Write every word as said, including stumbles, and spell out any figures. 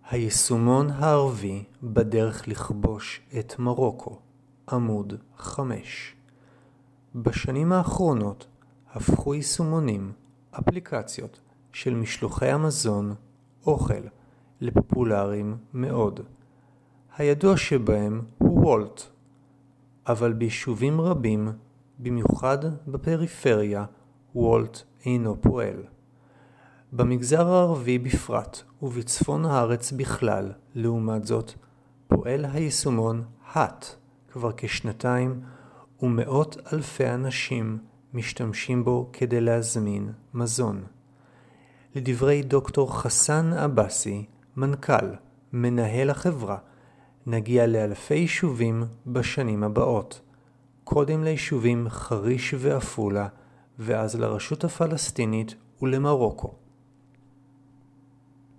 היישומון הערבי בדרך לכבוש את מרוקו, עמוד חמש. בשנים האחרונות הפכו יישומונים, אפליקציות של משלוחי המזון, אוכל, לפופולריים מאוד. הידוע שבהם הוא וולט, אבל ביישובים רבים, במיוחד בפריפריה, וולט אינו פועל. במגזר הערבי בפרט ובצפון הארץ בכלל, לעומת זאת, פועל היישומון האט כבר כשנתיים, ומאות אלפי אנשים משתמשים בו כדי להזמין מזון. לדברי דוקטור חסן אבסי, מנכ"ל, מנהל החברה, נגיע לאלפי יישובים בשנים הבאות. קודם ליישובים חריש ואפולה, ואז לרשות הפלסטינית ולמרוקו.